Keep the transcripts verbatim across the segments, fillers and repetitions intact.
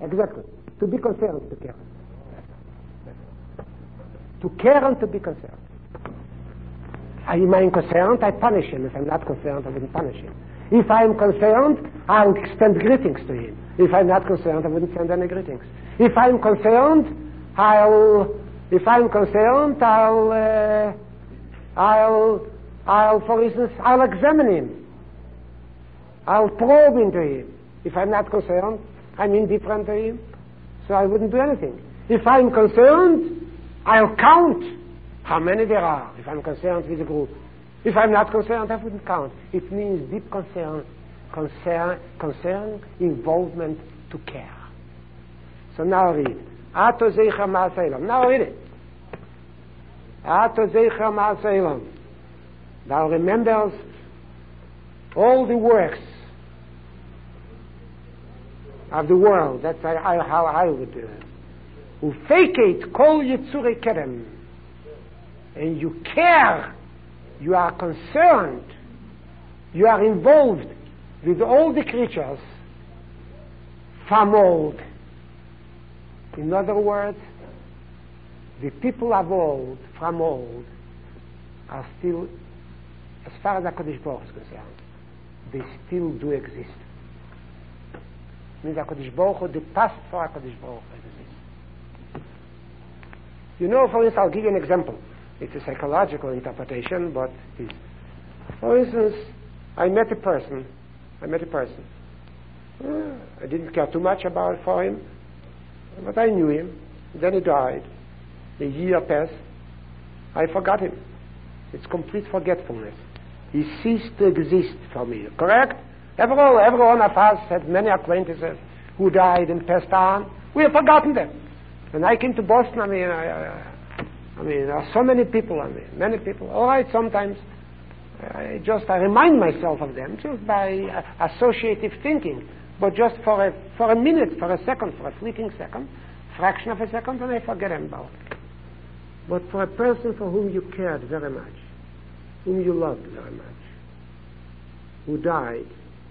Exactly. To be concerned is to care. To care and to be concerned. Am I concerned? I punish him. If I'm not concerned, I wouldn't punish him. If I'm concerned, I'll extend greetings to him. If I'm not concerned, I wouldn't send any greetings. If I'm concerned, I'll, if I'm concerned, I'll, uh, I'll, I'll, for instance, I'll examine him. I'll probe into him. If I'm not concerned, I'm indifferent to him, so I wouldn't do anything. If I'm concerned, I'll count how many there are, if I'm concerned with a group. If I'm not concerned, I wouldn't count. It means deep concern, concern, concern, involvement to care. So now read. Ato zeicha ma'aseilam. Now read it. Ato zeicha ma'aseilam. Thou remembers all the works of the world. That's how I would do it. Ufeket kol yitzurei kerem. And you care, you are concerned, you are involved with all the creatures from old. In other words, the people of old, from old, are still, as far as HaKadosh Baruch Hu is concerned, they still do exist. It means HaKadosh Baruch Hu, the past for HaKadosh Baruch Hu exists. You know, for instance, I'll give you an example. It's a psychological interpretation, but it's, for instance, I met a person. I met a person. Uh, I didn't care too much about for him, but I knew him. Then he died. A year passed. I forgot him. It's complete forgetfulness. He ceased to exist for me. Correct? Every, every one of us had many acquaintances who died and passed on. We have forgotten them. When I came to Boston, I mean, I, I, I mean, there are so many people, I mean, many people. All right, sometimes I just I remind myself of them just by uh, associative thinking, but just for a for a minute, for a second, for a fleeting second, fraction of a second, and I forget about it. But for a person for whom you cared very much, whom you loved very much, who died,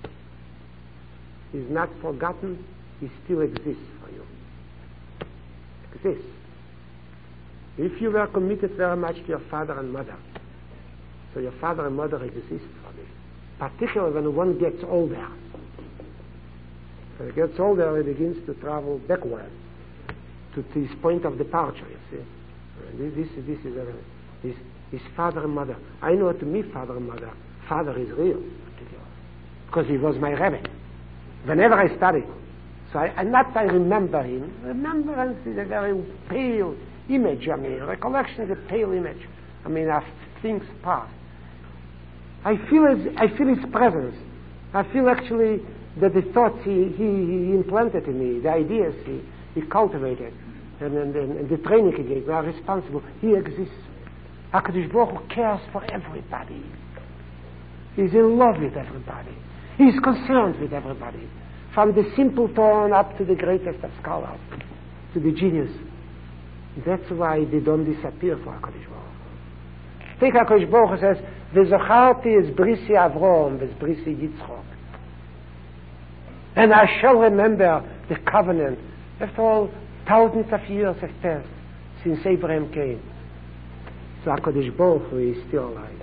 is not forgotten, he still exists for you. Exists. If you were committed very much to your father and mother, so your father and mother exist for me. Particularly when one gets older. When he gets older, he begins to travel backward to his point of departure, you see. This, this, this is a, his, his father and mother. I know to me, father and mother, father is real, because he was my Rebbe. Whenever I study, so I, and not I remember him. Remembrance is a very pale image. I mean, recollection is a pale image. I mean, of things past. I feel his, I feel his presence. I feel actually that the thoughts he, he, he implanted in me, the ideas he, he cultivated, and, and, and the training he gave me are responsible. He exists. HaKadosh Baruch Hu cares for everybody. He's in love with everybody. He's concerned with everybody. From the simpleton up to the greatest of scholars, to the genius. That's why they don't disappear for HaKadosh Baruch Hu. Take HaKadosh Baruch Hu says, V'zacharti es brisi Avrom, v'es brisi Yitzchok. And I shall remember the covenant. After all, thousands of years have passed since Abraham came. So HaKadosh Baruch Hu is still alive.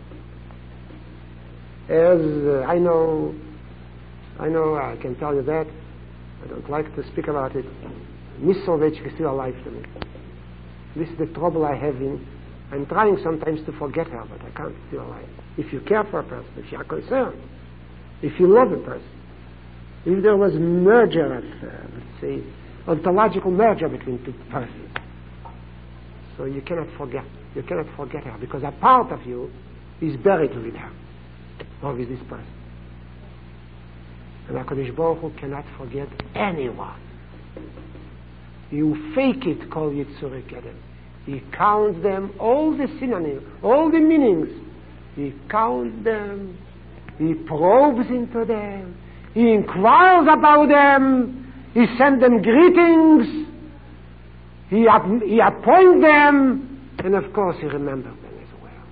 As uh, I know, I know, I can tell you that. I don't like to speak about it. Misovech is still alive to me. This is the trouble I have in. I'm trying sometimes to forget her, but I can't still alive. If you care for a person, if you are concerned, if you love a person, if there was merger, of, uh, let's say, ontological merger between two persons, so you cannot forget. You cannot forget her because a part of you is buried with her or with this person. And HaKadosh Baruch Hu cannot forget anyone. You fake it, call Yitzurei Kedem. He counts them, all the synonyms, all the meanings. He counts them. He probes into them. He inquires about them. He sends them greetings. He, ap- he appoints them. And of course he remembers them as well.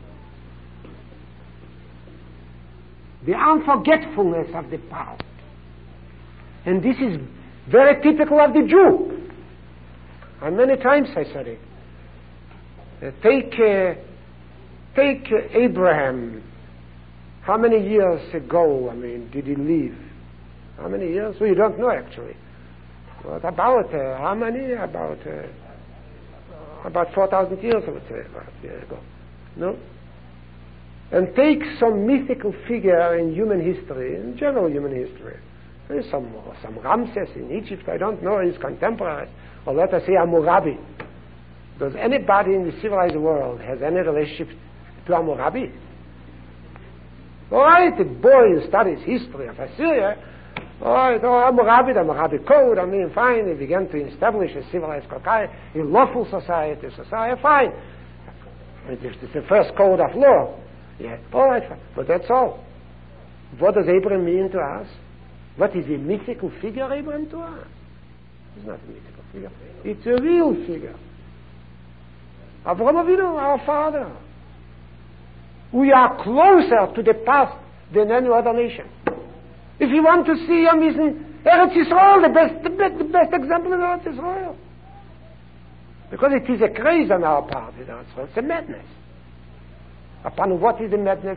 The unforgetfulness of the past. And this is Very typical of the Jew. And many times I said it. Uh, take uh, take uh, Abraham. How many years ago, I mean, did he live? How many years? We don't know actually. But about uh, how many? About uh, about four thousand years, I would say, about years ago. No? And take some mythical figure in human history, in general human history. There is some, some Ramses in Egypt, I don't know, his contemporaries. Or let us say Hammurabi. Does anybody in the civilized world have any relationship to Hammurabi? All right, the boy who studies history of Assyria, all right, oh, Hammurabi, the Hammurabi Code, I mean, fine, he began to establish a civilized society, a lawful society, society, fine. It's the first code of law. Yeah, all right, fine. But that's all. What does Abraham mean to us? What is a mythical figure, Abraham, to us? It's not a mythical figure. It's a real figure. Avraham Avinu, our father. We are closer to the past than any other nation. If you want to see him, isn't Eretz Yisrael the best, the best, the best example of Eretz Yisrael? Because it is a craze on our part, you know, it's a madness. Upon what is the madness?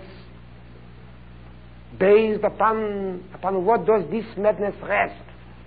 Based upon, upon what does this madness rest?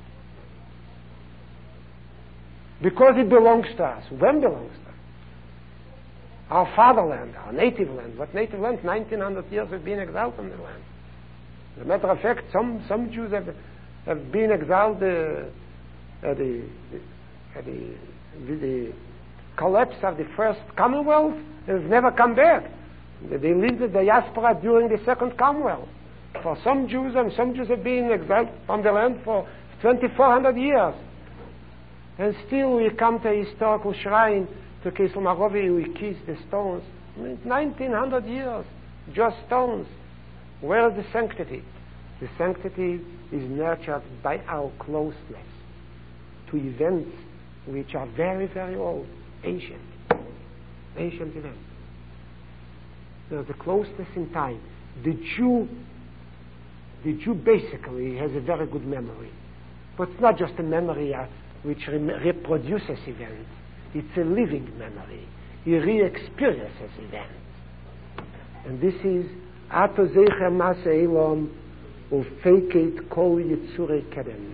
Because it belongs to us. When belongs to us? Our fatherland, our native land. What native land? nineteen hundred years we've been exiled from the land. As a matter of fact, some, some Jews have, have been exiled uh, at, the, at the, the collapse of the first Commonwealth and have never come back. They lived in the diaspora during the second Commonwealth. For some Jews, and some Jews have been exiled from the land for twenty-four hundred years. And still we come to a historical shrine, to Kesel Marovi, we kiss the stones. I mean, nineteen hundred years, just stones. Where is the sanctity? The sanctity is nurtured by our closeness to events which are very, very old, ancient. Ancient events. So the closeness in time. The Jew, the Jew basically has a very good memory. But it's not just a memory uh, which re- reproduces events. It's a living memory. He re-experiences events. And this is Ato Zecher Mase Elom Ufeket Kol Yitzurei Kedem.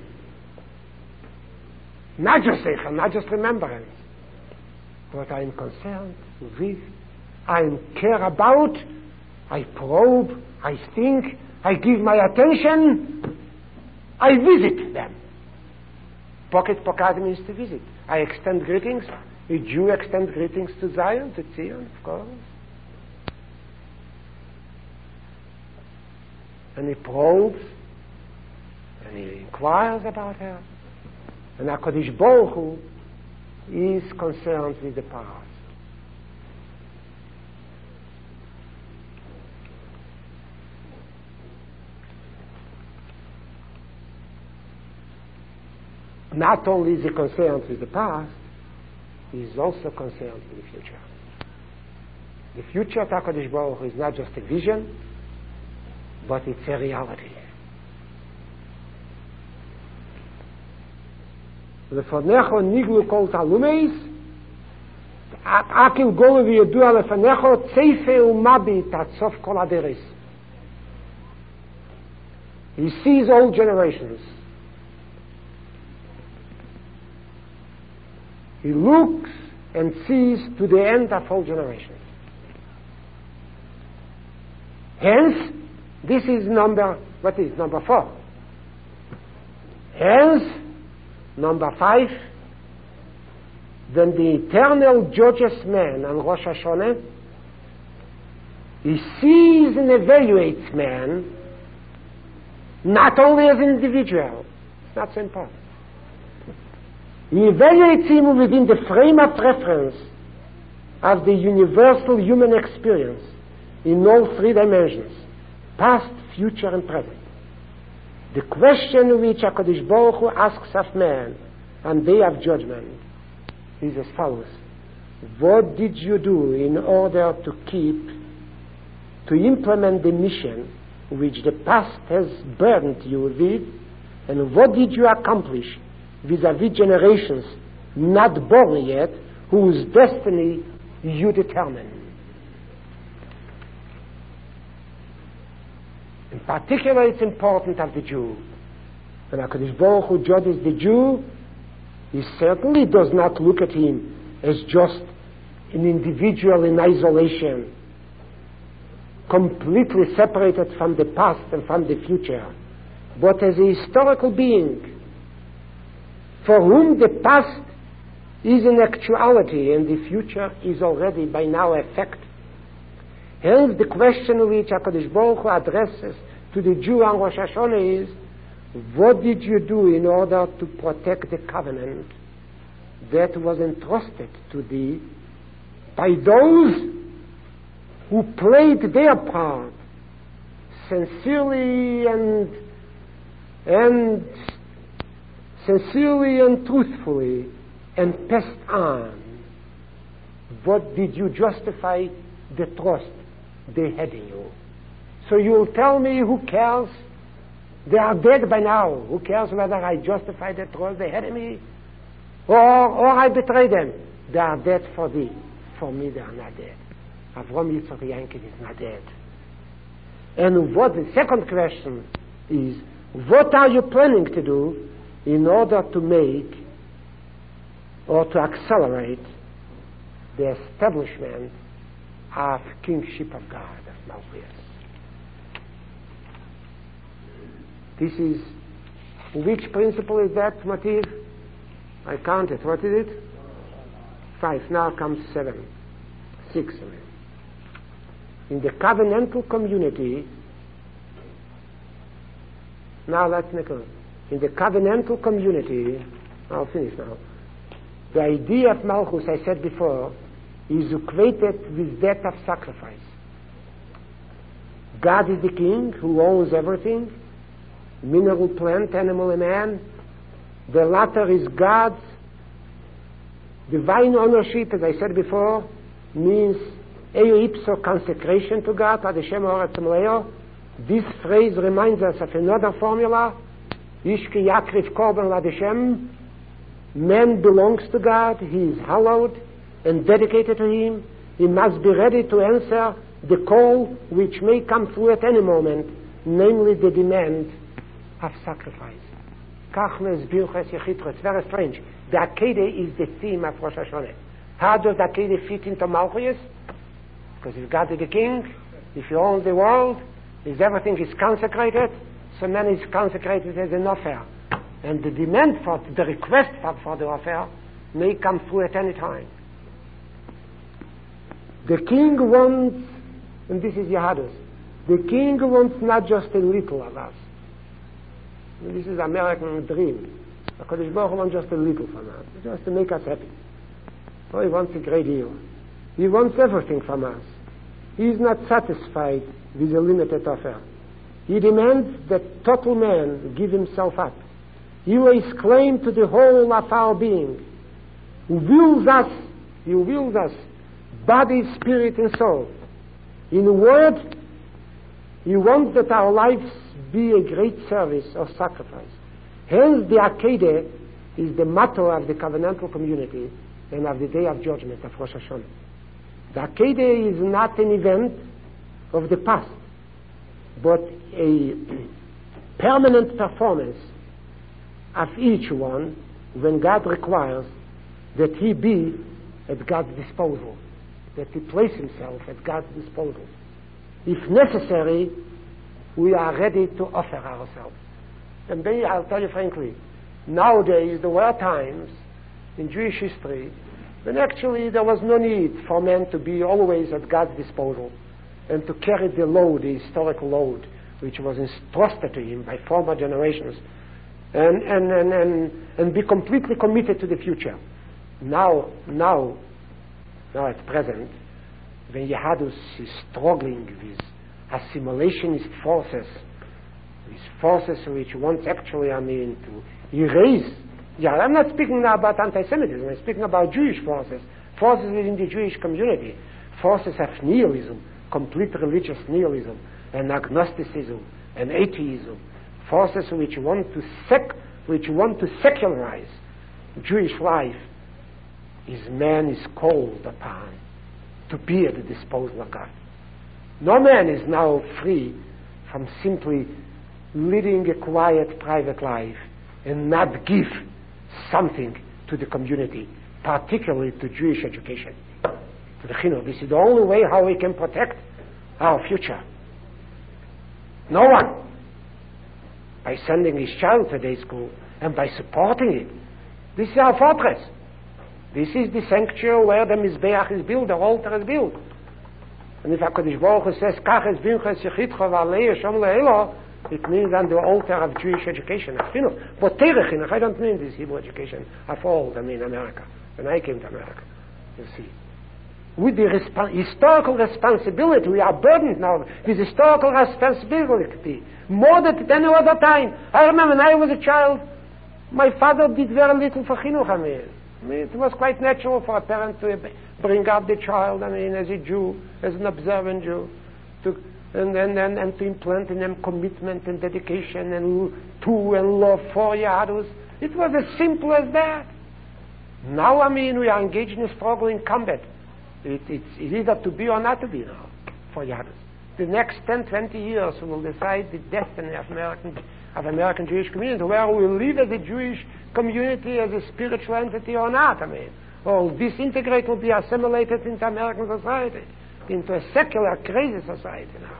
Not just Zecher, not just remembrance. But I'm concerned with, I care about, I probe, I think, I give my attention, I visit them. Pocket Pokad means to visit. I extend greetings. A Jew extends greetings to Zion, to Zion, of course. And he probes, and he inquires about her. And HaKadosh Baruch Hu is concerned with the past. Not only is he concerned with the past, he is also concerned with the future. The future of HaKadosh Baruch Hu is not just a vision, but it's a reality. Lefanecho niglu kol talumeis, akil golu v'yedua lefanecho tzeife umabi tatsof kol aderis. He sees all generations. He looks and sees to the end of all generations. Hence, this is number, what is number four? Hence, number five, when the Eternal judges man on Rosh Hashanah, he sees and evaluates man not only as an individual, it's not so important. He evaluates him within the frame of reference of the universal human experience in all three dimensions, past, future, and present. The question which HaKadosh Baruch Hu asks of man on day of judgment is as follows. What did you do in order to keep, to implement the mission which the past has burdened you with, and what did you accomplish vis-a-vis generations not born yet, whose destiny you determine. In particular, it's important of the Jew. When HaKadosh Baruch Hu judges the Jew, he certainly does not look at him as just an individual in isolation, completely separated from the past and from the future, but as a historical being for whom the past is an actuality and the future is already by now a fact. Hence the question which HaKadosh Baruch Hu addresses to the Jew on Rosh Hashanah is, what did you do in order to protect the covenant that was entrusted to thee by those who played their part sincerely and and sincerely and truthfully and passed on? What did you justify the trust they had in you? So you'll tell me, who cares? They are dead by now. Who cares whether I justify the trust they had in me or, or I betray them? They are dead for thee. For me, they are not dead. Avram Yitzchak Yankov is not dead. And what the second question is, what are you planning to do in order to make or to accelerate the establishment of kingship of God, of Malchus? This is, which principle is that, motive? I counted. What is it? Five. Now comes seven. Six. In the covenantal community, now let's make a, in the covenantal community, I'll finish now. The idea of Malchus, I said before, is equated with that of sacrifice. God is the king who owns everything, mineral, plant, animal, and man. The latter is God's. Divine ownership, as I said before, means eo ipso consecration to God, ad Hashem oretz meleo. This phrase reminds us of another formula, Ish ki yakriv korban ad Hashem. Man belongs to God, he is hallowed and dedicated to him. He must be ready to answer the call which may come through at any moment, namely the demand of sacrifice. It's very strange. The Akedah is the theme of Rosh Hashanah. How does the Akedah fit into Malchus? Because if God is the king, if he owns the world, if everything is consecrated, so man is consecrated as an offer. And the demand for, the request for, for the offer may come through at any time. The king wants, and this is Yahadus, the king wants not just a little of us. And this is American dream. HaKadosh Baruch Hu wants just a little from us, just to make us happy. Oh, he wants a great deal. He wants everything from us. He is not satisfied with a limited offer. He demands that total man give himself up. He lays claim to the whole of our being. He wills us, he wills us, body, spirit, and soul. In a word, he wants that our lives be a great service of sacrifice. Hence, the Akedah is the motto of the covenantal community and of the Day of Judgment of Rosh Hashanah. The Akedah is not an event of the past, but a permanent performance of each one when God requires that he be at God's disposal, that he place himself at God's disposal. If necessary, we are ready to offer ourselves. And then I'll tell you frankly, nowadays there were times in Jewish history when actually there was no need for men to be always at God's disposal and to carry the load, the historical load, which was entrusted to him by former generations, and, and, and, and, and be completely committed to the future. Now, now, now at present, when Yehadus is struggling with assimilationist forces, these forces which want actually, I mean, to erase. Yeah, I'm not speaking now about anti-Semitism. I'm speaking about Jewish forces, forces within the Jewish community, forces of nihilism, complete religious nihilism, and agnosticism, and atheism, forces which want to sack, which want to secularize Jewish life, is man is called upon to be at the disposal of God. No man is now free from simply leading a quiet private life and not give something to the community, particularly to Jewish education, to the chinuch. This is the only way how we can protect our future. No one, by sending his child to day school and by supporting it. This is our fortress. This is the sanctuary where the Mizbeach is built, the altar is built. And if HaKadosh Baruch Hu says, Kach es bincha sechitcha v'alei Hashem le'elo, it means on the altar of Jewish education. But Terech chinuch, I don't mean this Hebrew education of old, I mean America. When I came to America, you see. With the resp- historical responsibility, we are burdened now with historical responsibility, more than at any other time. I remember when I was a child, my father did very little for chinuch, I mean. I mean, it was quite natural for a parent to bring up the child, I mean, as a Jew, as an observant Jew, to, and, and, and, and to implant in them commitment and dedication and to and love for Yahadus. It was as simple as that. Now, I mean, we are engaged in a struggle in combat. It, it's, it's either to be or not to be now for Yahadus. The next ten, twenty years will decide the destiny of American, of American Jewish community, where we will live as a Jewish community, as a spiritual entity or not, I mean. Or disintegrate, will be assimilated into American society, into a secular, crazy society now.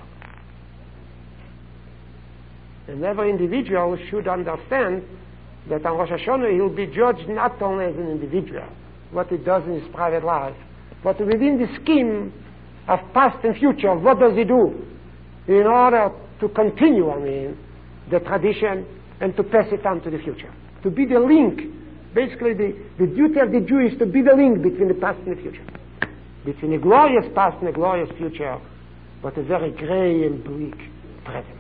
And every individual should understand that on Rosh Hashanah he will be judged not only as an individual, what he does in his private life, but within the scheme of past and future, what does he do in order to continue, I mean, the tradition and to pass it on to the future. To be the link, basically the, the duty of the Jew is to be the link between the past and the future. Between a glorious past and a glorious future, but a very gray and bleak present.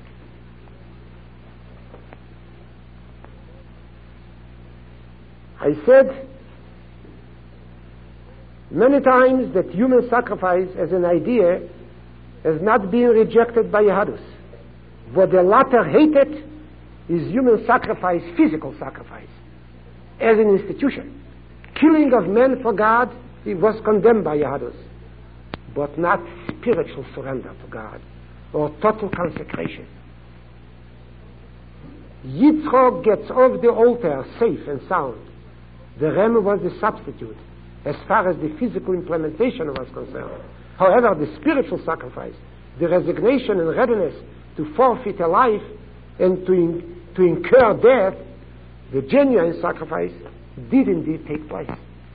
I said many times that human sacrifice as an idea has not been rejected by Yahadus. What the latter hated is human sacrifice, physical sacrifice, as an institution. Killing of men for God, it was condemned by Yahadus, but not spiritual surrender to God or total consecration. Yitzchok gets off the altar safe and sound. The ram was the substitute as far as the physical implementation was concerned. However, the spiritual sacrifice, the resignation and readiness to forfeit a life and to, in, to incur death, the genuine sacrifice, did indeed take place.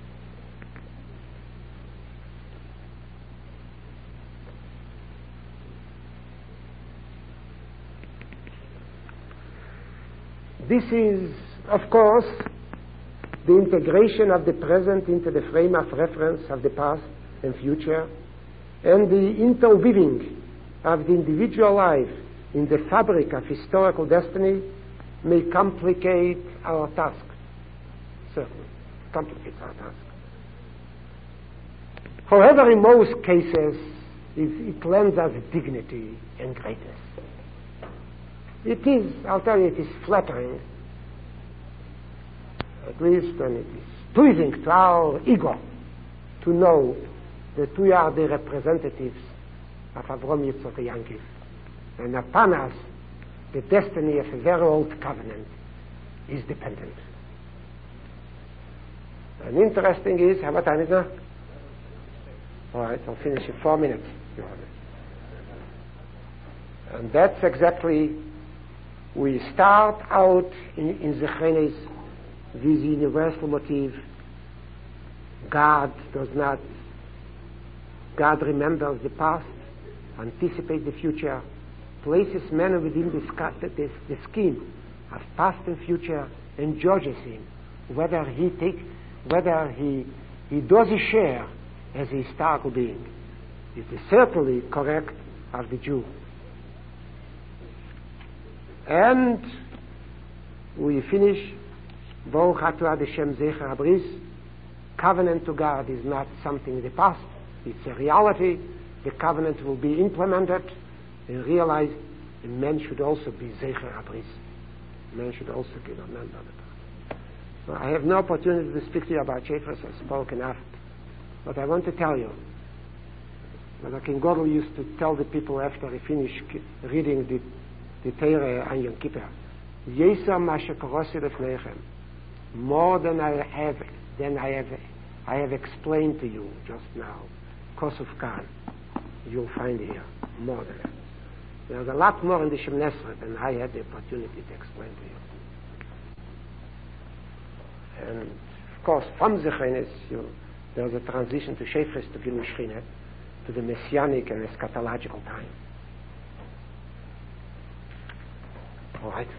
This is, of course, the integration of the present into the frame of reference of the past and future, and the interweaving of the individual life in the fabric of historical destiny may complicate our task. Certainly, complicates our task. However, in most cases, it, it lends us dignity and greatness. It is, I'll tell you, it is flattering, at least, and it is pleasing to our ego to know that we are the representatives of Avram Yitzchak Yankiv. And upon us, the destiny of a very old covenant is dependent. And interesting is, how much time is now? All right, I'll finish in four minutes. And that's exactly, we start out in, in Zechenes with the universal motive. God does not, God remembers the past, anticipates the future, places man within the, the, the scheme of past and future, and judges him whether he take, whether he he does his share as a historical being. It is certainly correct of the Jew. And we finish. Baruch atah Hashem zecher habris. Covenant to God is not something in the past; it's a reality. The covenant will be implemented and realized, and men should also be zecher habris. Man should also give a man that. Well, I have no opportunity to speak to you about Shefres. I spoke enough. But I want to tell you, that King Godel used to tell the people after he finished reading the, the Torah on Yom Kippur, Yeser Mashe Korosi Lefneichem, more than I have, than I have, I have explained to you just now, Kosov Khan, you'll find here, more than that. There's a lot more in the Shemoneh Esrei than I had the opportunity to explain to you. And of course, from Zechenes, you there's a transition to Shefres, to Gilui Shechina, to the Messianic and eschatological time. All right.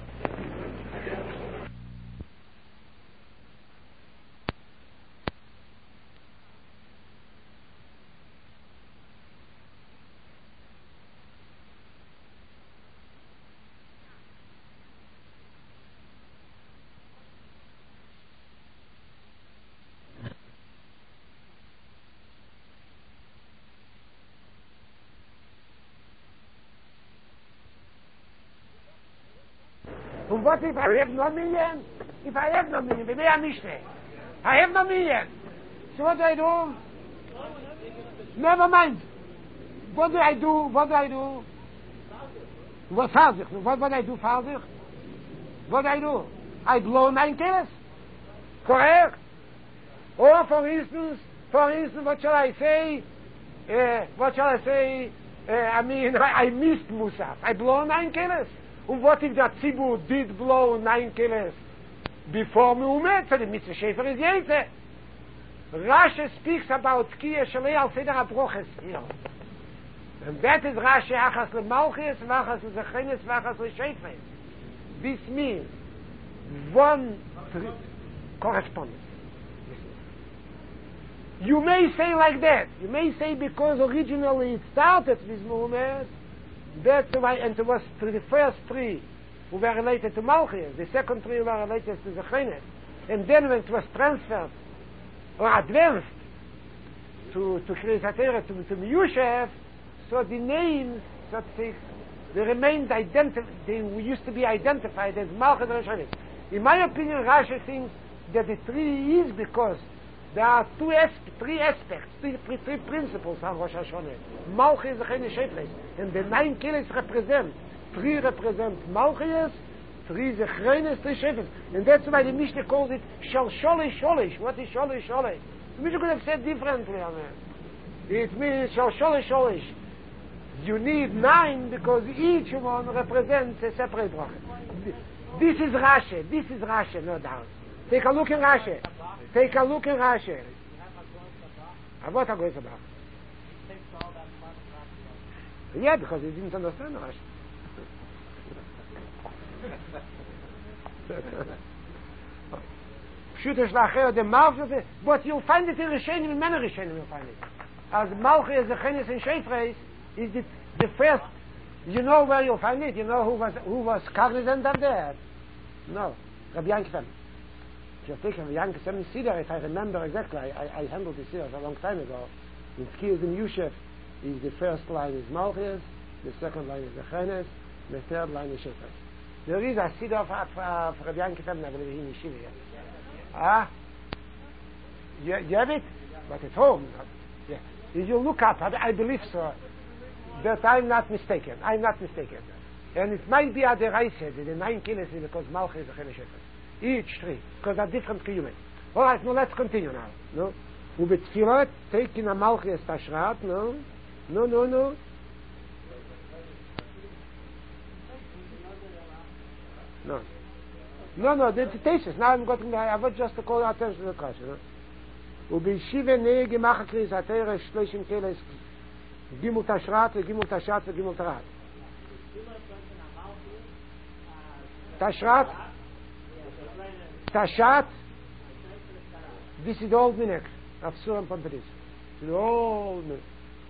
And what if I have no million? If I have no million, maybe I'm nicht. I have no million. So what do I do? Never mind. What do I do? What do I do? What falls ich? What would I do falls ich? What do I do? I blow nine kills. Correct? Or for instance, for instance, what shall I say? Uh, what shall I say? Uh, I mean, I, I missed Musaf. I blow nine kills. And what if that Tzibur did blow nine killers before Meumet? So the Mitzvah Shefer is Yetze. Rashi speaks about Tkiyah Shalei al Seder HaBroches here. And that is Rashi Achas LeMalchis, Vachas LeZechenes, Vachas LeShefer. This means one correspondence. You may say like that. You may say because originally it started with Meumet, that's why, and it was to the first three who were related to Malchus, the second three were related to the Zechenes, and then when it was transferred or advanced to to Kriyas HaTorah, to, to Miyushev, so the names, so to say, they remained identified. They used to be identified as Malchus and Zechenes. In my opinion, Rashi thinks that the three is because there are two asp- three aspects, three, three, three principles of Rosh Hashanah. Malchus, Zechenes, Shefres. And the nine killers represent, three represent Malchus, three Zechenes, three Shefres. And that's why the Mishnah calls it Shal Sholish Sholish. What is Sholish Sholish? The Mishnah could have said differently on it. It means Shal Sholish Sholish. You need nine because each one represents a separate bracha. This is Rashi. This is Rashi, no doubt. Take a look in Rashi. Take a look in Rashi. What a great about. Yeah, because he didn't understand Rashi. Pshutish lacher the Malchus, but you'll find it in Rishonim, in many Rishonim you'll find it. As Malchus, Zechenes, and Shefres is the, the first. You know where you'll find it. You know who was who was cognizant of that. No, Rabbi Yankson. Just take Rabbi Yankson Siddur. If I remember exactly, I, I, I handled this here a long time ago. In Tkiyas and Yushev, is the first line is Malchus, the second line is Zechenes, the third line is Shefres. There is a Siddur of, of, of Rabbi Yankson, I believe in Yeshiva. Ah, you, you have it, but at home. Yeah. If you look up, I, I believe so. That I'm not mistaken. I'm not mistaken. And it might be at the right side, the nine killers is because Malchus is the Chenesh Shefres. Each three, because they're different kiyumen. All right, now let's continue now. No, ubetfilat taking a Malchus tashrat. No, no, no, no. No, no, no. The thesis. Now I'm going. I want just to call attention to the question. Ubeshive ne gemach Kriyas HaTorah shloshim killers. Gimel Tashrat, Gimel Tashat, Gimel Tarat. Tashrat, Tashat. This is the old minhag of Suram Pampedis. This is the old minhag.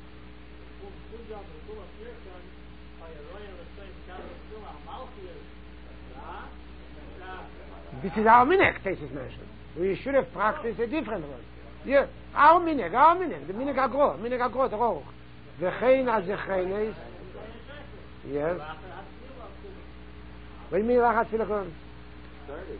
This is our minhag, Tesis mentioned. We should have practiced a different one. Yeah, our minhag, our minhag, the minhag agro, minhag agro, the roch. V'chein az zechenes, yes. What do you mean lachat tefillah kon? thirty.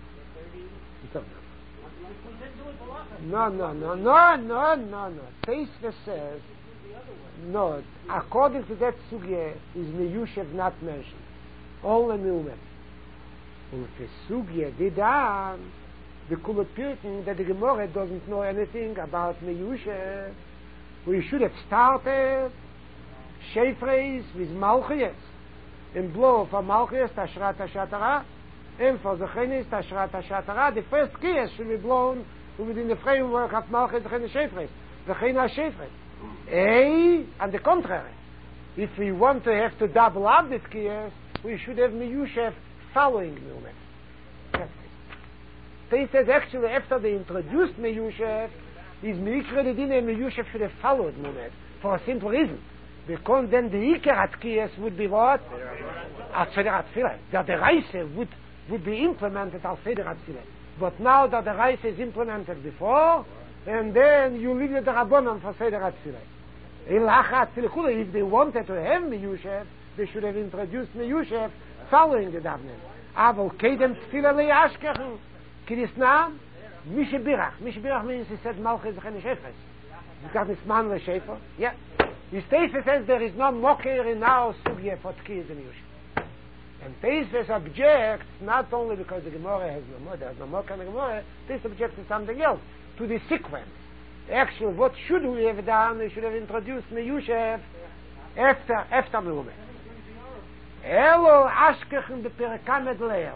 No, no, no, no, no, no, no. Tosfos says, no, according to that sugya, is miyushev not mentioned. Only miumet. And for sugya, the dam, the kulapirtin, that the Gemara doesn't know anything about miyushev. We should have started Shefreis with Malchias. And blow for Malchias, Tashrat Tashatara. And for the Chenis, Tashrat Tashatara. The first kiyas should be blown within the framework of Malchias, the Chenis Shefreis. The Chenis Shefreis. Eh, on the contrary. If we want to have to double up the kiyas, we should have Miyushev following Milmet. That's it. They said actually after they introduced Miyushev, is Mikra the Dine Miyushev should have followed Milmet. For a simple reason. Because then the Ikerat kiyas would be what? As Federat Filet. That the Reise would, would be implemented as Federat Filet. But now that the Reise is implemented before, and then you leave the Rabbanon for Federat Filet. In Lachat Filet, if they wanted to have Miyushev, they should have introduced Miyushev following the Davnen. Aber Kedem Tfila Le'ashkechen. Kirisnam, Mishibirach. Mishibirach means he said Malchus Zechene Shefres. He's got this man Shefer. Yeah. His Tosfos says there is no mocker in our sugya for Tkiyas and Miyushev. And Tosfos objects not only because the Gemara has no more, there's no mocker in the Gemara, Tosfos objects to something else, to the sequence. Actually, what should we have done? We should have introduced Miyushev after, after Meumet. Elo Ashkechen beperekamed leil.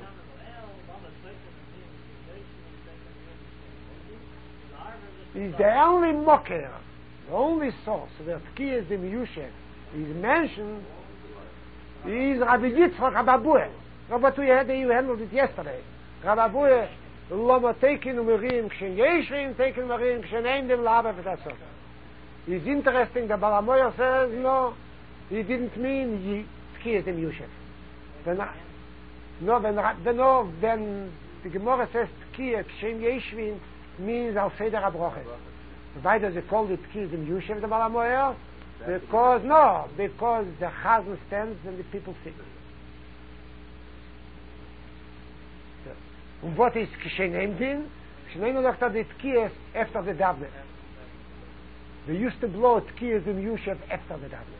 Is the only mocker, the only source where Tkiyas and Miyushev is mentioned is Rabbi Yitzchak Rababue. Rabbi you handled it yesterday. Rababue Lama taken umerim kshen yeshrim, taken umerim kshen ein dem lava v'tasot. It's interesting that Balamoyer says, no, he didn't mean Tkiyas and Miyushev. Then, no, when, no, when the Gemara says Tkiyas kshen yeshrim means al seder abroches. Why does it call it Tkiyas and Miyushev, the Balamoyer? Because, no, because the chazan stands and the people sit. Und what is Kishenem din? Kishenem sagt er die Tkiyas after the Davne. They used to blow Tkiyas and Miyushev after the Davne.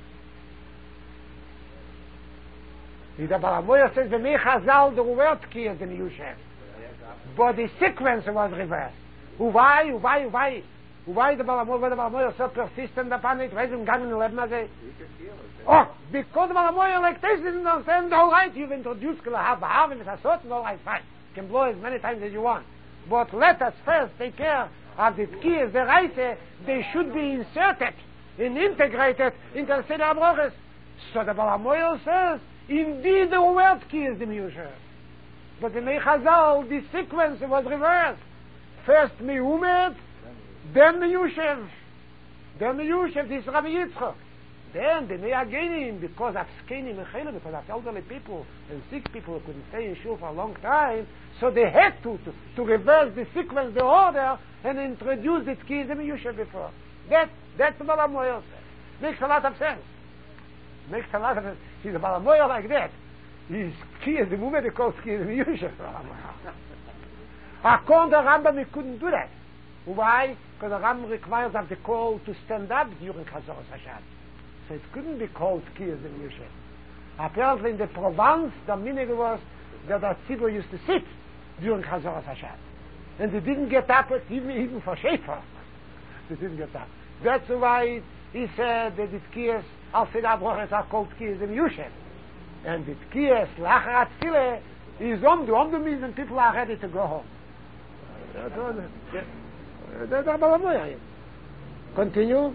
The Balamoyer says the Mei Chazal there were Tkiyas and Miyushev. But the sequence was reversed. Why, why, why? Why the Balamoyer, the Balamoyer so persistent upon it, raising gun in the Lebna? Oh, because the Balamoyer like this didn't understand, all right, you've introduced Kalahav, Bahav, and it's a certain, all right, fine. You can blow as many times as you want. But let us first take care of the Tkiyas, the Reise, they should be inserted and integrated into the Seder HaBroches. So the Balamoyer says, indeed the word Tkiyas the Miyushev. But in Mei Chazal, the sequence was reversed. First Meumet, then Miyushev. Then Miyushev, this is Rabbi Yitzchak. Then the Neagenim, because of Skenim and Chelim, because of elderly people and sick people who couldn't stay in shul for a long time, so they had to, to, to reverse the sequence, the order, and introduce the Tkiyas and Miyushev before. That, that's the Balamoyer says. Makes a lot of sense. Makes a lot of sense. He's a Balamoyer like that. He's Tkiyas, the movement they call Tkiyas and Miyushev. According to Rambam, he couldn't do that. Why? Because the Rambam requires of the call to stand up during Chazoros Hashanah. So it couldn't be called Tkiyas and Miyushev. Apparently in the Provence, the meaning was that the Tzibur used to sit during Chazoros Hashanah. And they didn't get up, even, even for Shefer. They didn't get up. That's why he said that the Tkiyas, al Seder HaBroches are called Tkiyas and Miyushev. And the Tkiyas, Lacharat Tfileh, is on the, on the means and people are ready to go home. That's all. That's all. Continue.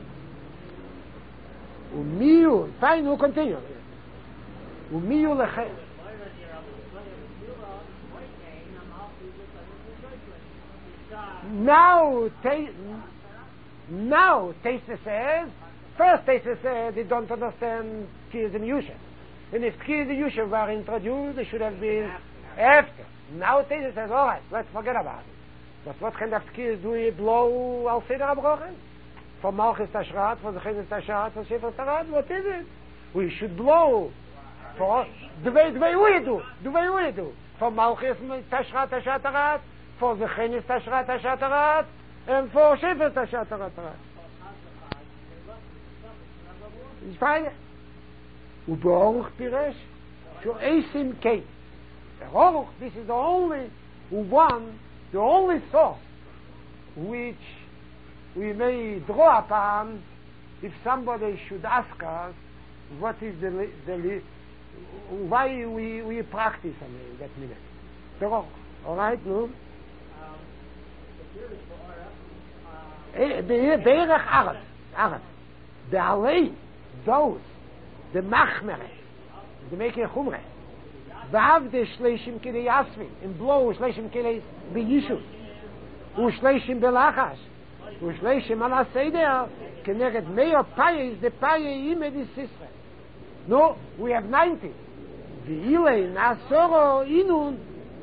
Umiu, fine, we'll continue. Umiu lechem. Now, now, Tosfos says, first Tosfos says they don't understand Tkiyas and Miyushev. And if Tkiyas and Miyushev were introduced, they should have been after. Now Tosfos says, all right, let's forget about it. But what kind of Tkiyas do we blow al Seder HaBroches? For Malchus Tashrat, for the Chenis Tashrat, for Shefer Tarad, what is it? We should blow For the way the way we do, the way we do. For Malchus Tashrat Tashatarat, for the Chenis Tashrat Tashatarat, and for Shefer Tashatarat. Is fine. Ubeoruch Piresh, to Eisim Kate. The Horuch, this is the only one, the only source which we may draw upon if somebody should ask us what is the, the why we, we practice on that minute. The Horuch. All right, no? The Erech Aretz, Aretz, the Alei, those, the Machmere, the Mekei Chumre, Vav the Shleishim Kilei Yasvin, in blow Shleishim Kilei B'Yishu, U Shleishim Belachash, U Shleishim Ala Seder, Keneged Meir Paye is the Paye Ime di Sisre. No, we have ninety. V'ilei Nasoro Inun,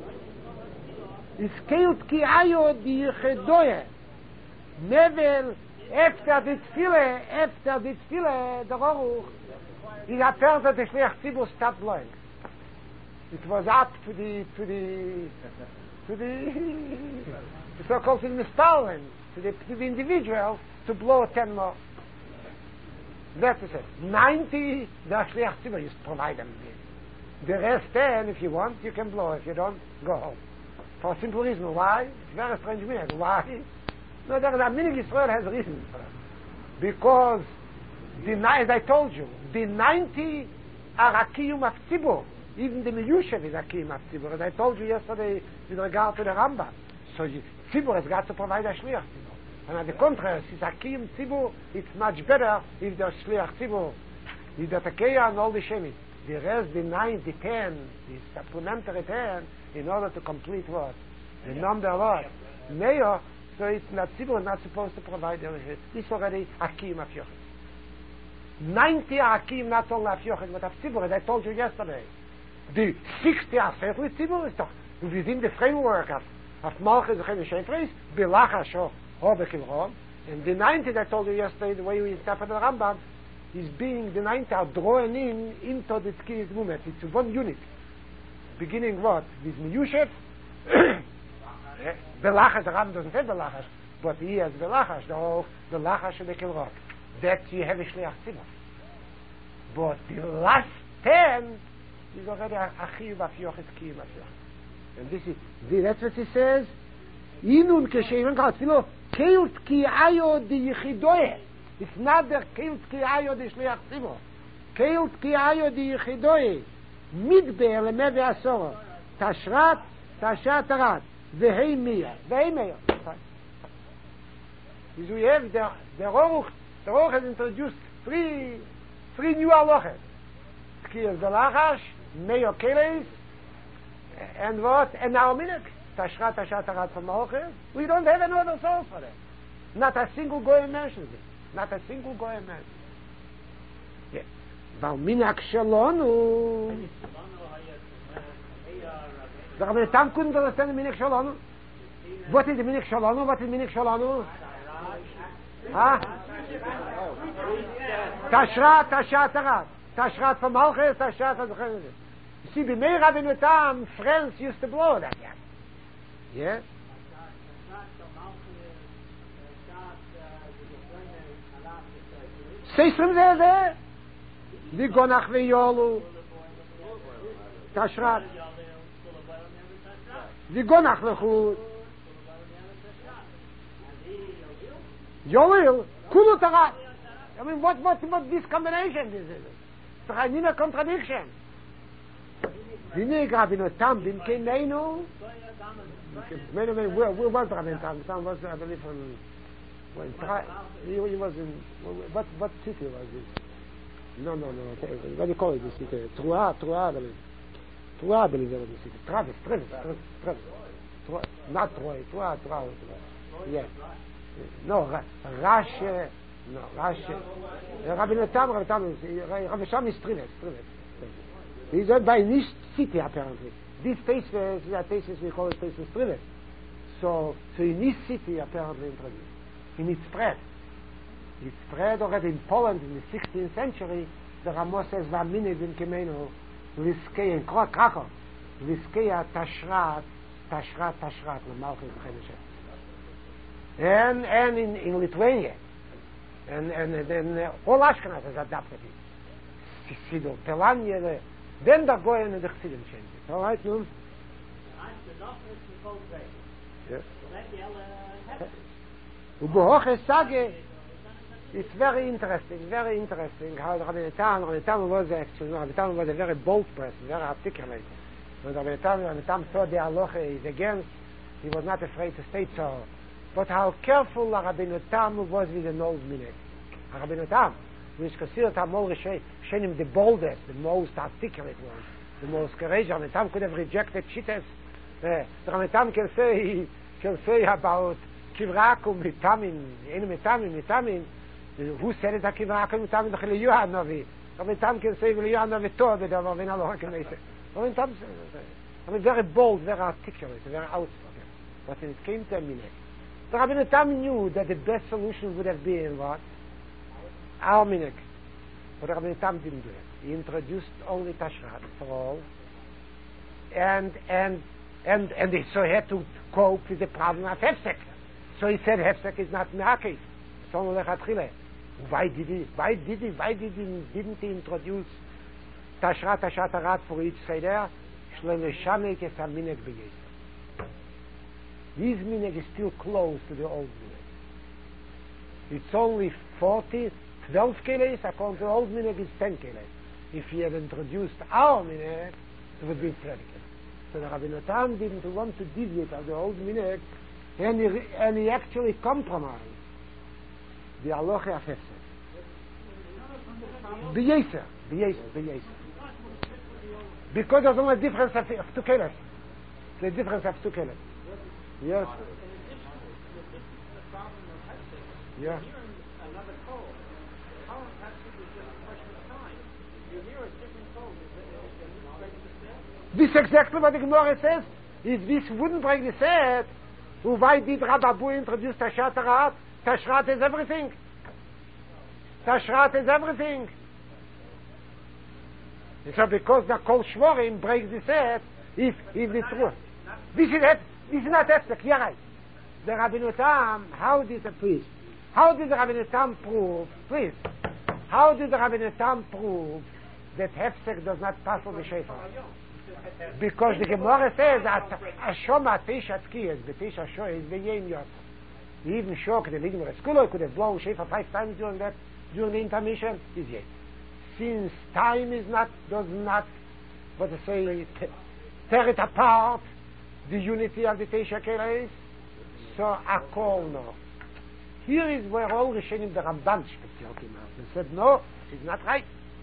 is Keilt Ki Ayo Di Yechedoye, Nevel, after the Tfile, after the Tfile, the Horuch, he appears that the Shliach Tzibur stopped blowing. It was up to the, to the, to the, the so-called Mispalin, to the, to the individual, to blow ten more. That's it. ninety, the Shliach Tzibur used to provide them. The rest ten, if you want, you can blow. If you don't, go home. For a simple reason. Why? It's very strange minute. Why? No, there is a meaning Israel has reasons for that. Because, the, as I told you, the ninety are a kiyum of tzibur. Even the Miyushev is a kiyum of tzibur. As I told you yesterday with regard to the Rambam. So tzibur has got to provide a shliach tzibur. And on the contrary, since a kiyum tzibur, it's much better if there's shliach tzibur. The Datekeya and all the Shemit. The rest, the nine, the ten, the supplementary ten, in order to complete what? The number what? Mayor. So it's not tzibur, not supposed to provide everything. This already akim of yochid. Ninety are akim, not only of yochid, but of tzibur, as I told you yesterday. The sixty are certainly tzibur, is doch within the framework of, of Malchus, the Chein Shefreis, Belachash, or Bekilron, and the ninety that I told you yesterday, the way we interpret the Rambam, is being, the ninety are drawn in into the tzkiyas movement. It's one unit. Beginning what? With Miyushev, Belachash, the Rambam doesn't say Belachash, but he has Belachash, the whole Belachash of the Kilrock. That you have a Shliach Tzibur. But the last ten is already a Chiyuv of Yochid, Kiyuv of Yochid. And this is, that's what he says, Inun Kesheven God, you know, Keilt Ki Ayo Di Yechidoye. It's not the Keilt Ki Ayo Di Shliach Tzibur. Keilt Ki Ayo Di Yechidoye. Midbe'er Lemeve Asoro. Tashrat, Tashat Arat. Vehei Mia. Vehei Mia. Is we have the, the Horuch, the Horuch has introduced three, three new halachas. Tkiyas Belachash, Meir Keles, and what? And now Minik. Tashrat, Tashat Arat from Malchus. We don't have another source for that. Not a single Goyim mentions it. Not a single Goyim mentions it. Yeah. Val Minak Shalonu. The Rabbi Tam couldn't understand the Minik Shalonu. What is the Minik Shalonu? What is Minik Shalonu? Huh? Tashrat, Tashat Arat. Tashrat from Malchus, Tashat from Malchus. You see, the Meir Rabbeinu Tam, friends used to blow that, yeah? Yeah? Seisrim zeh zeh. Vigonach veyolu. Tashrat. Vigonach lechut. Yolil. Kulu tarat. I mean, what, what, what this combination is? It's a contradiction. Vinig Rabbeinu Tam bimkeneinu. Wait a minute, where, where was Rabbeinu Tam? Tam was, I believe, from... When he, he was in... What, what city was it? No, no, no. Okay. What do you call it, this city? Troa, Troa, I believe. Troa, I believe there was a city. Travis, Travis, Travis, Travis. Troa, not Troy, Troa, Troa, Troa. Yeah. No, Rash... No, Rash... Rabbeinu Tam, Rabbeinu Tam, Rabbeinu Tam is Travis, Travis. He's not by this city, apparently. This place is a place we call it place of Travis. So, so in this city, apparently, in Travis. In its spread. It spread already in Poland in the sixteenth century. The Ramos says, Vaminig in Kemeno, Liskei in Krakow. Liskei Tashrat, Tashrat, Tashrat, the Malchus Cheneshet. And, and in, in Lithuania. And, and then uh, all Ashkenaz has adapted it. Sidor, Telanya, then they're going and the Chassidim change it. All right, no? Yes. Ubehoche Sage, it's very interesting, very interesting how Rabbi Natan, Rabbi Natan was actually, Rabbi Natan was a very bold person, very articulate. When Rabbi Natan, Rabbi Natan saw the halacha is against, he was not afraid to state so. But how careful Rabbi Natan was with the nose minute. Rabbi Natan, who is considered Amor Shenim the boldest, the most articulate one, the most courageous. Rabbi Natan could have rejected Shittas. Uh, Rabbi Natan can say, can say about Kivrakum, Mitamin, in Mitamin, Mitamin, who said it, Kivrakum, Mitamin, the Chiliyuha Novi. Rabbi Natan can say, Chiliyuha Novi Tov, but Rabbi Natan can say. Rabbi Natan says, I mean, very bold, very articulate, very outspoken. But when it came to a minute, Rabbi Natan knew that the best solution would have been what? Our minute. But Rabbi Natan didn't do it. He introduced only Tashrat for all. And, and, and, and he, so he had to cope with the problem of Hefsek. So he said Hefsek is not Me'akev. It's only Lechatchile. Why did he, why did he, why did he, didn't he introduce Tashrat, Tashrat, Arat for each Seder? Shlem Shamek es HaMineg B'Yesef. His minhag is still close to the old minhag. It's only forty, twelve keles, according to the old minhag is ten keles. If he had introduced our minhag, it would be thirty keles. So the Rabbi Natan didn't want to deviate of the old minhag, and he, and he actually compromised the halacha of Hefsek. B'Yeser, B'Yeser, B'Yeser. Because there's only a difference of, of two keles. The difference of two keles. Yes. Yeah. This is exactly what the Gemara says. If this wouldn't break the set, why did Rabbi introduce Tashrat Arat? Tashrat is everything. Tashrat is everything. And so because the Kol Shvorim breaks the set, if, if the truth. This is it. This is not Hefsek, you're right. The Rabbi Natan, how did the priest, how did the Rabbi Natan prove, please, how did the Rabbi Natan prove that Hefsek does not pass on the Shofar? Because the Gemara says that Ashoma Tisha Tkiyas, the Tisha Shoy is the Yem Yot. He even shocked the Ligmer School, could have blown Shofar five times during that, during the intermission, is yet. Since time is not, does not, what to say, tear it apart, the unity of the Teisha Keres, so I call no. Here is where all the Shenim the Ramban speak came out and said, no, it's not right.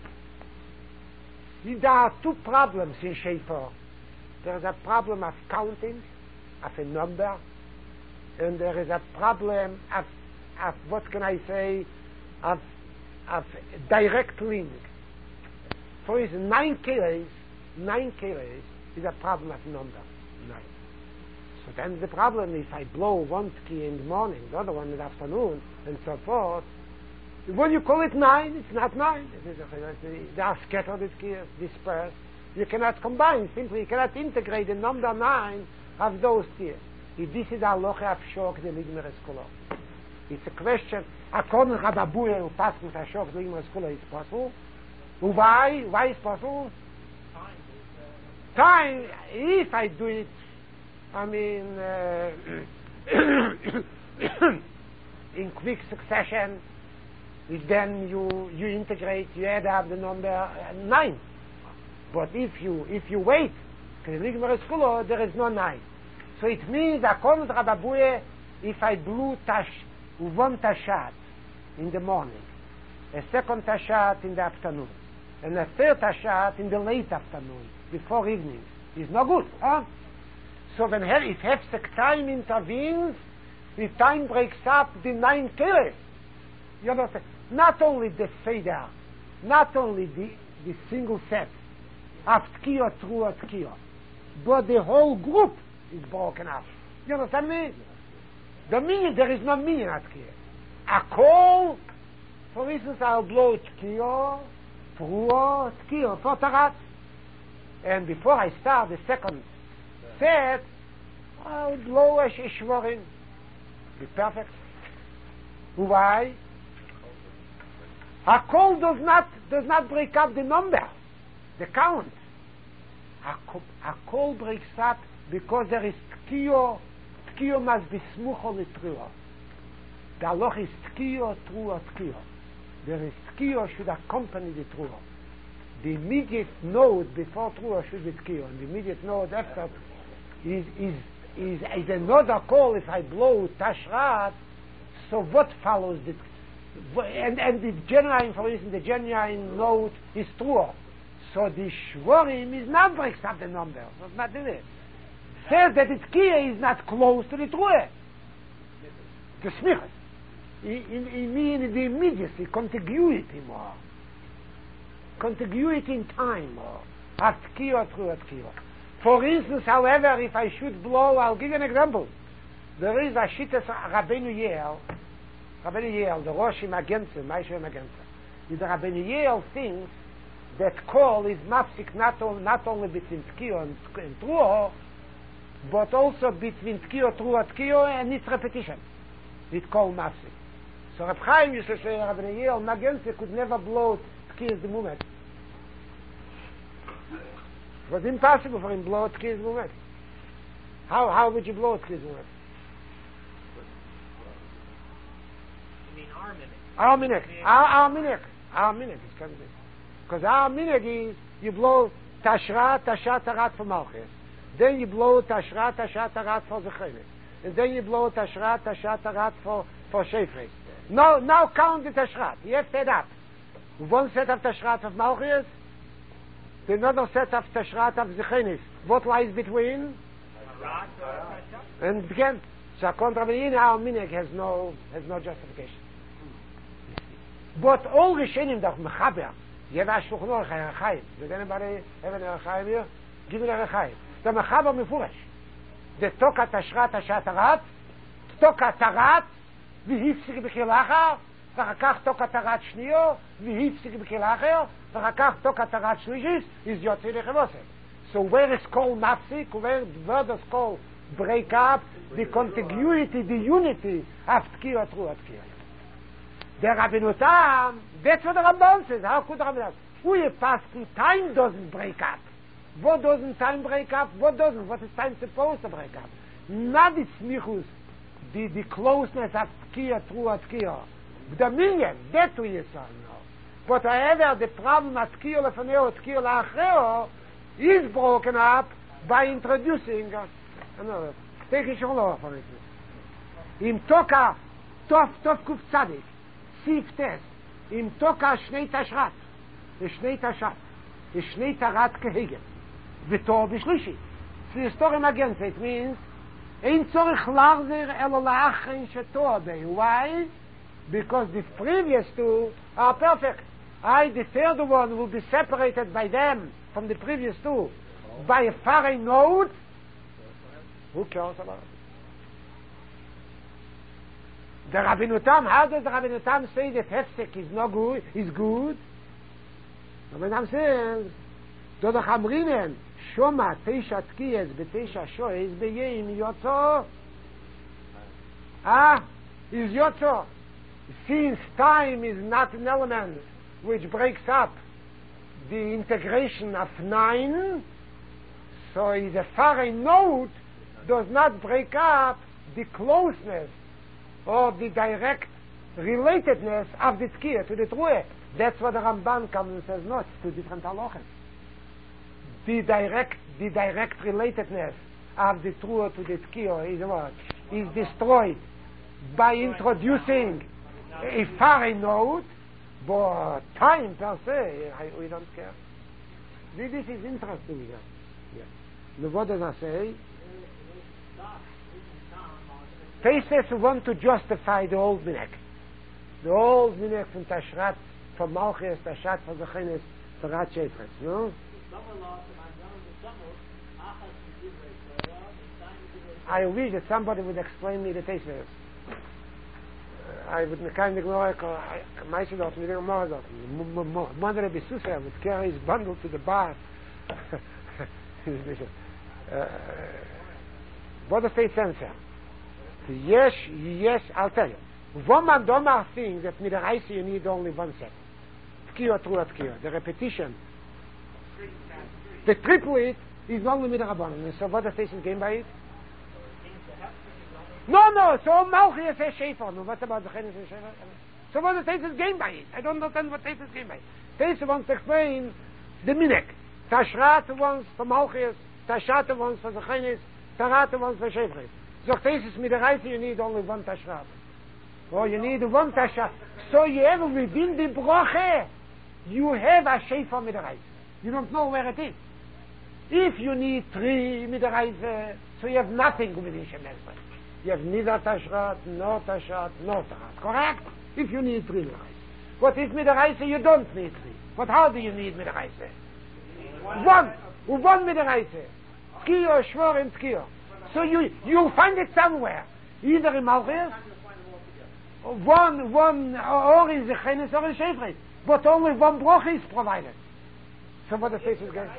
There are two problems in Shofar. There is a problem of counting, of a number, and there is a problem of, of what can I say, of, of direct link. For instance, nine kilos, nine kilos is a problem of number, nine. So then the problem, if I blow one key in the morning, the other one in the afternoon, and so forth, when you call it nine, it's not nine. It is a, they are scattered, dispersed. You cannot combine, simply you cannot integrate the number nine of those tears. If this is our loche of shok, the ligmer eskolo. It's a question, according to Rababuye, who passed with a shok, the ligmer eskolo is possible. Why? Why is possible? Time, if I do it, I mean, uh, in quick succession, then you you integrate, you add up the number uh, nine. But if you if you wait, there is no nine. So it means, according to Rababuye, if I blew tash, one tashat in the morning, a second tashat in the afternoon, and a third tashat in the late afternoon, before evening, is no good, huh? So when if Hefsek time intervenes, the time breaks up the nine killers. You understand? Not only the Seder, not only the, the single set of Tkiyah through a Tkiyah, but the whole group is broken up. You understand me? The meaning, there is no meaning at Tkiyah. A call, for instance, I'll blow Tkiyah through a Tkiyah, for Tarat. And before I start the second set, I'll blow a shvorim. Be perfect. Why? A call does not does not break up the number, the count. A call breaks up because there is tkio. Tkio must be smucho l'truo. The halach is tkio, truo, tkio. There is tkio should accompany the truo. The immediate node before truo should be tkio, and the immediate node after is is is, is another call. If I blow tashrat, so what follows the and and the genuine, for instance, the genuine node is truo. So the shvorim is not breaks up the number. That's not it. Says that its tkio is not close to the truo. The smichas. It means the immediacy, contiguity more. Contiguity in time more. At tkio, truo, tkio. For instance, however, if I should blow, I'll give you an example. There is a shittas Rabbeinu Yeel, Rabbeinu Yeel, the Rosh Magenza, Maisha Magenza. The Rabbeinu Yeel thinks that call is mafsik not, on, not only between tkio and, and truo, but also between tkio, truo, tkio, and its repetition. It's called mafsik. So Reb Chaim used to say Rabbeinu Yeel Magenza could never blow tkio the moment. It was impossible for him to blow tkio the moment. How how would you blow tkio the moment? You mean our minute? Our minute. Our, our minute. Our minute is coming. Because our minute is you blow tashra, tashat, tarat for Malchus. Then you blow tashra, tashat, tarat for Zechenes. And then you blow tashra, tashat, tarat for, for Shefres. Now, now count the tashrat. You have set up. One set of tashrat of Malchus, another set of tashrat of Zechenes. What lies between? And again, so contrabinin, our minute has no, has no justification. But all Rishonim that mechaber, you have a Shulchan Aruch, a Rechaim. Does anybody have an Rechaim here? Give me a Rechaim. The mechaber mefurash. The toka tashrat tashat tarat, toka tarat, והפסיק בחיל אחר, ואחר כך תוקע תרת שניו, והפסיק בחיל אחר, ואחר כך תוקע תרת שלישיס, is יוצא לחבוסת. So where is called mafsik, where, where does called break up, the contiguity, the unity of tkio, truo, tkio. The Rabbeinu Tam, that's what the Ramban says. How could the Ramban? We pass through time doesn't break up. What doesn't time break up? What doesn't? What is time supposed to break up? Not the smichus, the, the closeness of tkio, truo, tkio. The million, that we saw now. But however, the problem of tkio lefaneo, tkio la'achreo is broken up by introducing uh, another. Take a sholo, for instance. Im toka tof tof kuf tzadik, sif tes. Im toka shnei tashrat, shnei tashat, shnei tarat kehegen. V'tor b'shlishi. The story against it means ein tzorich larzer elo la'achin shetor bei. Why? Because the previous two are perfect. I, the third one, will be separated by them from the previous two by a foreign node. Who cares about it? The Rabbeinu Tam, how does the Rabbeinu Tam say that Hefsek is no good, is good? The Rabbeinu Tam says, do the Chamrinen, Shoma teisha tkiyes beteisha shoes beyim yotzo. Ah, is yotzo. Since time is not an element which breaks up the integration of nine, so the foreign node does not break up the closeness or the direct relatedness of the tkiyah to the truah. That's what the Ramban comes and says, no, it's two different halachas. The direct, the direct relatedness of the truah to the tkiyah is what? Is destroyed by introducing a foreign node, but time per se, I, we don't care. This is interesting here. Yeah. What does I say? Tosfos want to justify the old minek. The old minek from Tashrat, from Malchus, Tashat, from Zechenes, from Rat Shefres. No? I wish that somebody would explain me the Tosfos. I would kind of ignore it. I said that we didn't know that. Mother Bisusa would carry his bundle to the bar. uh, what does it answer? Yes, yes, I'll tell you. One man don't think that with the rice you need only one set. Tkiyah, true tkiyah. The repetition. The triplet is only with the Rabbanon. So what does it gain by it? No, no, so Malchus is Shefer. No, what about the Chenes and Shefer? So what does it gain by it? I don't understand what it gain by it. Tesa wants to explain the minek. Tashrat wants for Malchus, Tashat wants for the Chenes, Tarat wants for Shefer. So Tesa with the rice you need only one Tashrat. Oh, you need one Tashrat. So you have within the Broche, you have a Shefer with the rice. You don't know where it is. If you need three Midraise, so you have nothing within Shemesre. You have neither Tashrat, nor Tashat, nor Tarat. Correct? If you need three Midraise. What is Midraise? You don't need three. But how do you need Midraise? One. One Midraise. Tkiyah, Shvor, and Tkiyah. So you you find it somewhere. Either in Malchus, one, one, or in Zechenes, or in Shefret. But only one broch is provided. So what the face is going?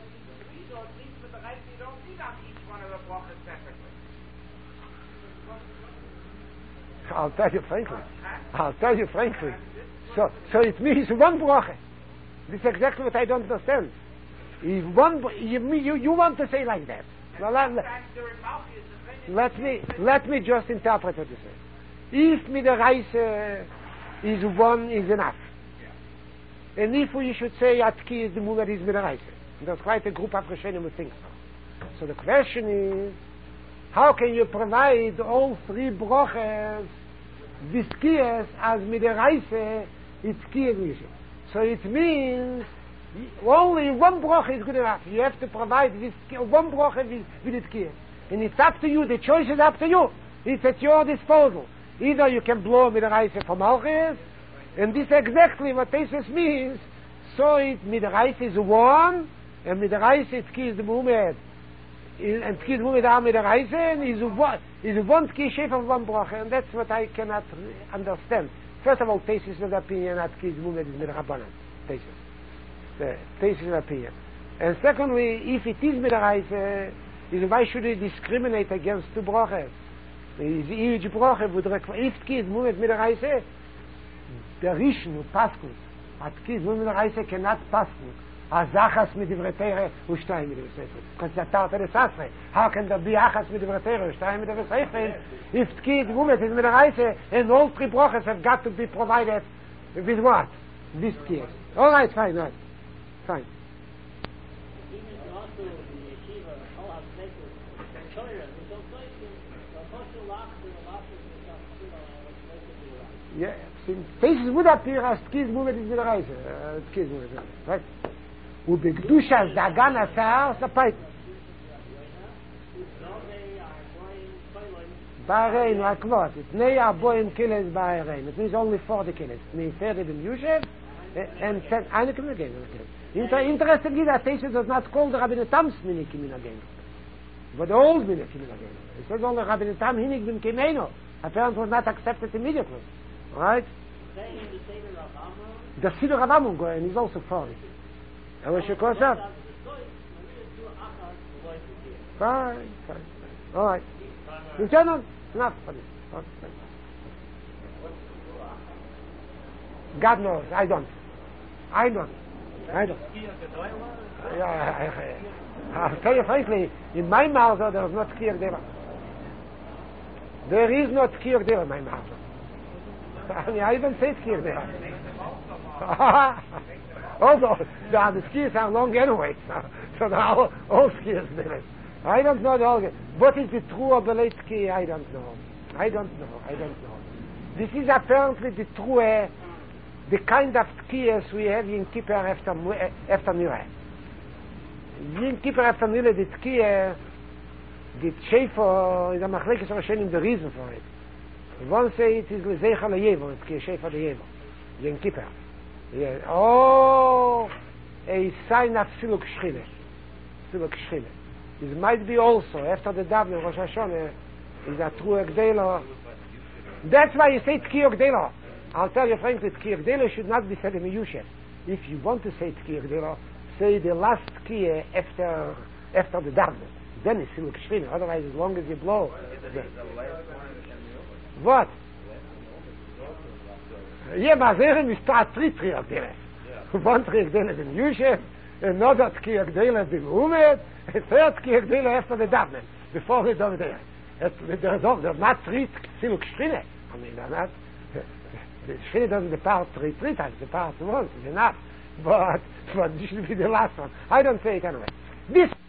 I'll tell you frankly. I'll tell you frankly. So, so it means one bracha. This is exactly what I don't understand. If one, you, you, you want to say like that? Well, let, let me let me just interpret what you say. If Midraise is one is enough, and if we should say Atki is the Muller is Midraise, there's quite a group of Rishonim who think so. So the question is, how can you provide all three broches with Tkiyas as Midraise it's Tkiyah? So it means only one broche is good enough. You have to provide this one broche with, with the Tkiyah. And it's up to you. The choice is up to you. It's at your disposal. Either you can blow Midraise for Malchus, and this is exactly what Tesis means. So it Midraise is one, and Midraise is Tkiyah the Muhammad. And Tkiyah the Muhammad are Midraise, and is one is one Tkiyah Shef of one broche, and that's what I cannot understand. First of all, Tesis is the opinion that Tkiyah the Muhammad is Midrabanan. Tesis. The Tesis is the opinion. And secondly, if it is Midraise, is why should you discriminate against two broches? Is each broche would require, if Tkiyah the Muhammad Midraise, the Rishon would pasku. At Tkiyah the Muhammad Midraise cannot pasku. Azachas mit Divretere und Stein mit Divretere. Because that's out of the Sasre. How can there be Achas mit Divretere and Stein mit Divretere if Tkiyah the Muhammad is Midraise and all three broches have got to be provided with what? This Tkiyah. All right, fine, right. Fine. Yeah, faces would appear as Tkiyah the Muhammad is Midraise. Tkiyah the Muhammad, right? ובקדושת דגן הצער ספית בערינו הקבורת תנאי הבוים קילס בערינו it means only for the killers מפרד בן יושב and said eine can again interesting is that Tesis does not call the Rabbi Tam's minik in again but the old minik in again it says only Rabbi Tam hinik bin kimeno apparently was not accepted immediately right the Siddur Rabbanon and he's also for it. I wish you close up. Fine, fine. All right. You turn on? Enough for this. Okay. God knows. I don't. I don't. I don't. Yeah, I, I, I'll tell you frankly, in my mouth there is not Tkiyah Gdela. There is not Tkiyah Gdela in my mouth. I mean, I even say Tkiyah Gdela. Although the, the skiers are long anyway, so, so the all, all skiers did it. I don't know the all. What is the true or the late ski? I don't know. I don't know. I don't know. This is apparently the true, uh, the kind of skiers we have in Kippur after after Nira. In Kippur after Nira, the skier, the Shefer is a machlekes Rishonim the reason for it. One say it is l'zeicha leyevo, it's skier Shefer leyevo. In Kippur. Yeah. Oh, a sign of Siluk Shchile. Siluk Shchile. It might be also, after the Davening Rosh Hashanah, is a true Gdela. That's why you say Tkiyah Gdela. I'll tell you frankly, Tkiyah Gdela should not be said in Yushev. If you want to say Tkiyah Gdela, say the last Tkiyah after, after the darkness. Then it's still geschrien. Otherwise, as long as you blow. The, what? Yeah, but there is start three triak there. One triak there is in Yushev, another triak there is in Umed, a third triak there after the darkness, before we go there. There's not three still geschrien. I mean, they're not. The Shri doesn't depart three, three times, it departs once, it's enough. But, but this should be the last one. I don't say it anyway. This